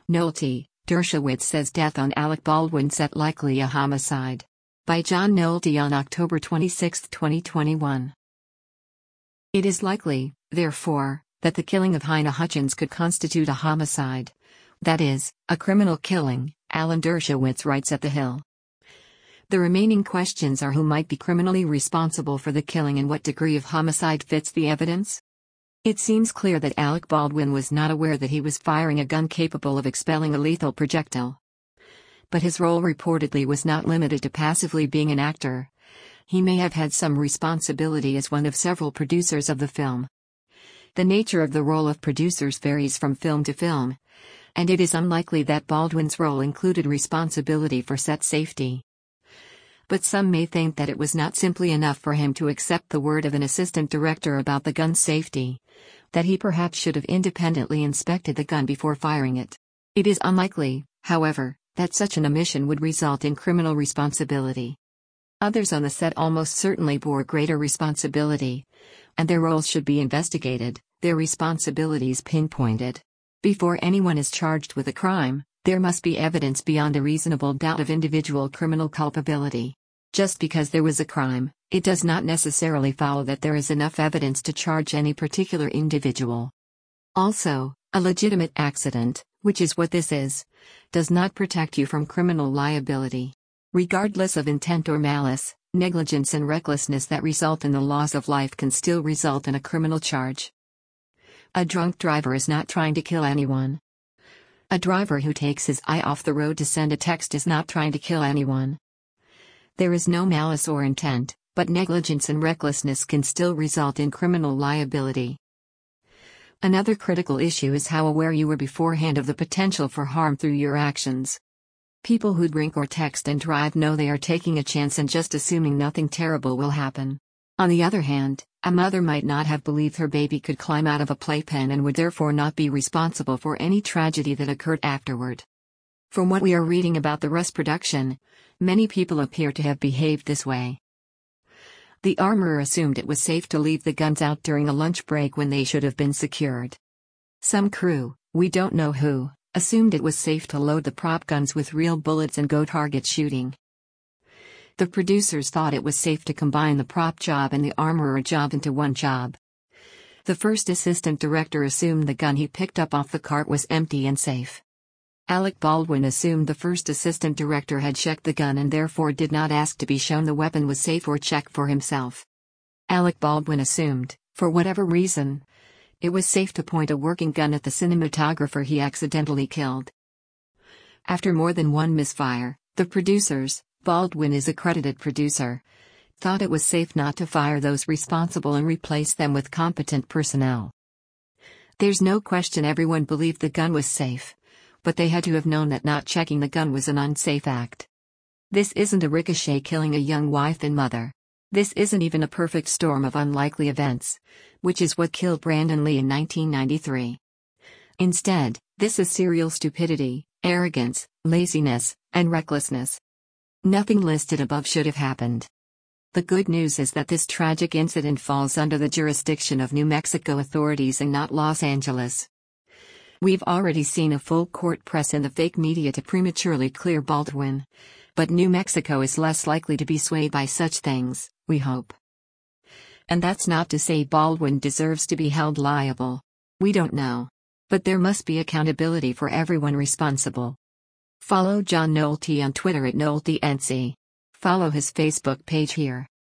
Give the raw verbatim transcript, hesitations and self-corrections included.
Nolte, Dershowitz says death on Alec Baldwin set likely a homicide. By John Nolte on October twenty-sixth, twenty twenty-one. It is likely, therefore, that the killing of Halyna Hutchins could constitute a homicide. That is, a criminal killing, Alan Dershowitz writes at The Hill. The remaining questions are who might be criminally responsible for the killing and what degree of homicide fits the evidence. It seems clear that Alec Baldwin was not aware that he was firing a gun capable of expelling a lethal projectile. But his role reportedly was not limited to passively being an actor. He may have had some responsibility as one of several producers of the film. The nature of the role of producers varies from film to film, and it is unlikely that Baldwin's role included responsibility for set safety. But some may think that it was not simply enough for him to accept the word of an assistant director about the gun's safety, that he perhaps should have independently inspected the gun before firing it. It is unlikely, however, that such an omission would result in criminal responsibility. Others on the set almost certainly bore greater responsibility, and their roles should be investigated, their responsibilities pinpointed. Before anyone is charged with a crime, there must be evidence beyond a reasonable doubt of individual criminal culpability. Just because there was a crime, it does not necessarily follow that there is enough evidence to charge any particular individual. Also, a legitimate accident, which is what this is, does not protect you from criminal liability. Regardless of intent or malice, negligence and recklessness that result in the loss of life can still result in a criminal charge. A drunk driver is not trying to kill anyone. A driver who takes his eye off the road to send a text is not trying to kill anyone. There is no malice or intent, but negligence and recklessness can still result in criminal liability. Another critical issue is how aware you were beforehand of the potential for harm through your actions. People who drink or text and drive know they are taking a chance and just assuming nothing terrible will happen. On the other hand, a mother might not have believed her baby could climb out of a playpen and would therefore not be responsible for any tragedy that occurred afterward. From what we are reading about the Rust production, many people appear to have behaved this way. The armorer assumed it was safe to leave the guns out during a lunch break when they should have been secured. Some crew, we don't know who, assumed it was safe to load the prop guns with real bullets and go target shooting. The producers thought it was safe to combine the prop job and the armorer job into one job. The first assistant director assumed the gun he picked up off the cart was empty and safe. Alec Baldwin assumed the first assistant director had checked the gun and therefore did not ask to be shown the weapon was safe or check for himself. Alec Baldwin assumed, for whatever reason, it was safe to point a working gun at the cinematographer he accidentally killed. After more than one misfire, the producers, Baldwin is a credited producer, thought it was safe not to fire those responsible and replace them with competent personnel. There's no question everyone believed the gun was safe, but they had to have known that not checking the gun was an unsafe act. This isn't a ricochet killing a young wife and mother. This isn't even a perfect storm of unlikely events, which is what killed Brandon Lee in nineteen ninety-three. Instead, this is serial stupidity, arrogance, laziness, and recklessness. Nothing listed above should have happened. The good news is that this tragic incident falls under the jurisdiction of New Mexico authorities and not Los Angeles. We've already seen a full court press in the fake media to prematurely clear Baldwin, but New Mexico is less likely to be swayed by such things, we hope. And that's not to say Baldwin deserves to be held liable. We don't know. But there must be accountability for everyone responsible. Follow John Nolte on Twitter at NolteNC. Follow his Facebook page here.